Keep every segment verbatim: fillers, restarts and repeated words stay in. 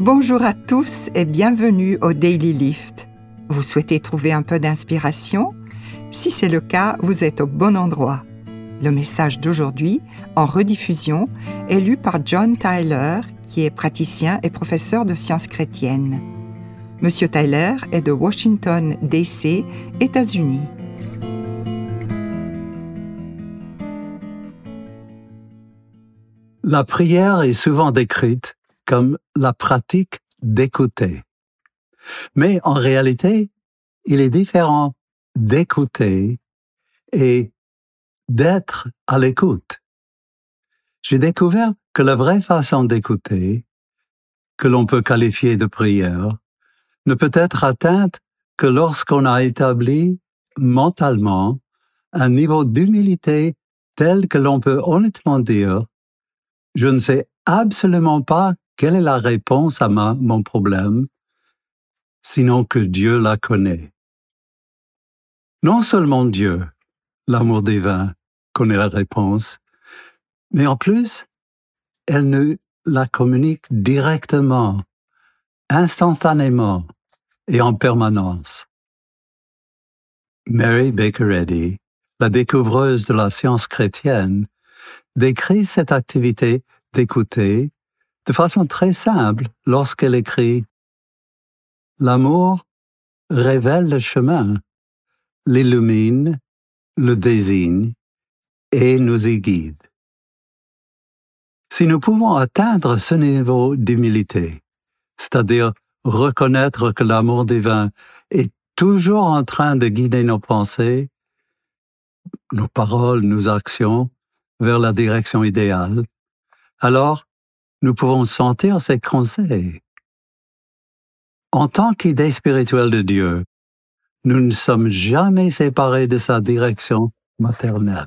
Bonjour à tous et bienvenue au Daily Lift. Vous souhaitez trouver un peu d'inspiration? Si c'est le cas, vous êtes au bon endroit. Le message d'aujourd'hui, en rediffusion, est lu par John Tyler, qui est praticien et professeur de sciences chrétiennes. Monsieur Tyler est de Washington, D C, États-Unis. La prière est souvent décrite comme la pratique d'écouter. Mais en réalité, il est différent d'écouter et d'être à l'écoute. J'ai découvert que la vraie façon d'écouter, que l'on peut qualifier de prière, ne peut être atteinte que lorsqu'on a établi mentalement un niveau d'humilité tel que l'on peut honnêtement dire « Je ne sais absolument pas quelle est la réponse à ma, mon problème, sinon que Dieu la connaît. » Non seulement Dieu, l'amour divin, connaît la réponse, mais en plus, elle nous la communique directement, instantanément et en permanence. Mary Baker Eddy, la découvreuse de la science chrétienne, décrit cette activité d'écouter de façon très simple lorsqu'elle écrit « L'amour révèle le chemin, l'illumine, le désigne et nous y guide. » Si nous pouvons atteindre ce niveau d'humilité, c'est-à-dire reconnaître que l'amour divin est toujours en train de guider nos pensées, nos paroles, nos actions vers la direction idéale, alors nous pouvons sentir ses conseils. En tant qu'idée spirituelle de Dieu, nous ne sommes jamais séparés de sa direction maternelle.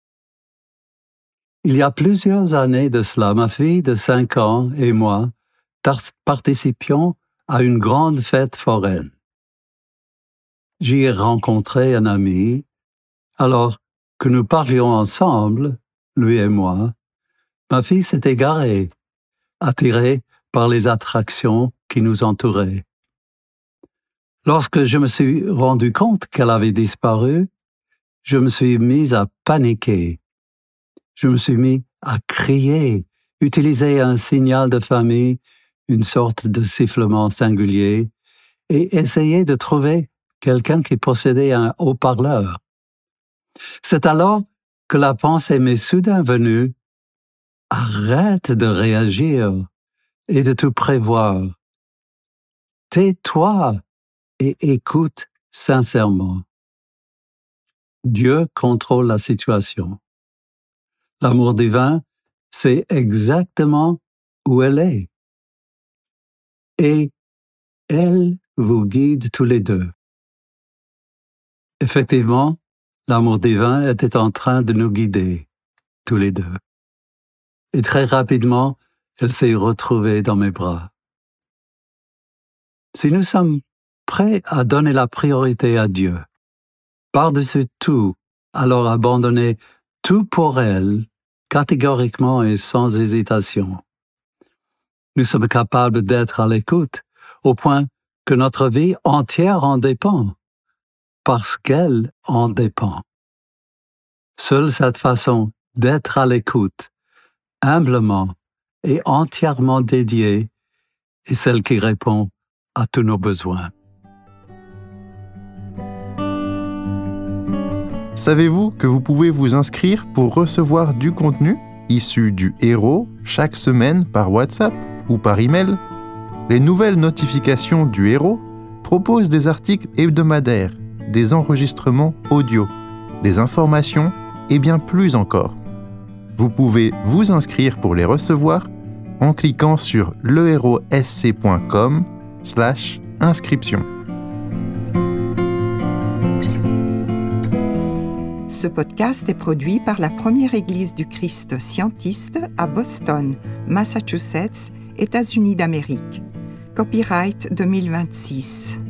Il y a plusieurs années de cela, ma fille de cinq ans et moi participions à une grande fête foraine. J'y ai rencontré un ami, alors que nous parlions ensemble, lui et moi, ma fille s'est égarée, attirée par les attractions qui nous entouraient. Lorsque je me suis rendu compte qu'elle avait disparu, je me suis mis à paniquer. Je me suis mis à crier, utiliser un signal de famille, une sorte de sifflement singulier, et essayer de trouver quelqu'un qui possédait un haut-parleur. C'est alors que la pensée m'est soudain venue « Arrête de réagir et de tout prévoir. Tais-toi et écoute sincèrement. Dieu contrôle la situation. L'amour divin sait exactement où elle est. Et elle vous guide tous les deux. » Effectivement, l'amour divin était en train de nous guider, tous les deux. Et très rapidement, elle s'est retrouvée dans mes bras. Si nous sommes prêts à donner la priorité à Dieu, par-dessus tout, alors abandonner tout pour elle, catégoriquement et sans hésitation. Nous sommes capables d'être à l'écoute, au point que notre vie entière en dépend, parce qu'elle en dépend. Seule cette façon d'être à l'écoute, humblement et entièrement dédiée, est celle qui répond à tous nos besoins. Savez-vous que vous pouvez vous inscrire pour recevoir du contenu issu du Héros chaque semaine par WhatsApp ou par email? Les nouvelles notifications du Héros proposent des articles hebdomadaires, des enregistrements audio, des informations et bien plus encore. Vous pouvez vous inscrire pour les recevoir en cliquant sur leherosc point com slash inscription. Ce podcast est produit par la Première Église du Christ scientiste à Boston, Massachusetts, États-Unis d'Amérique. Copyright deux mille vingt-six.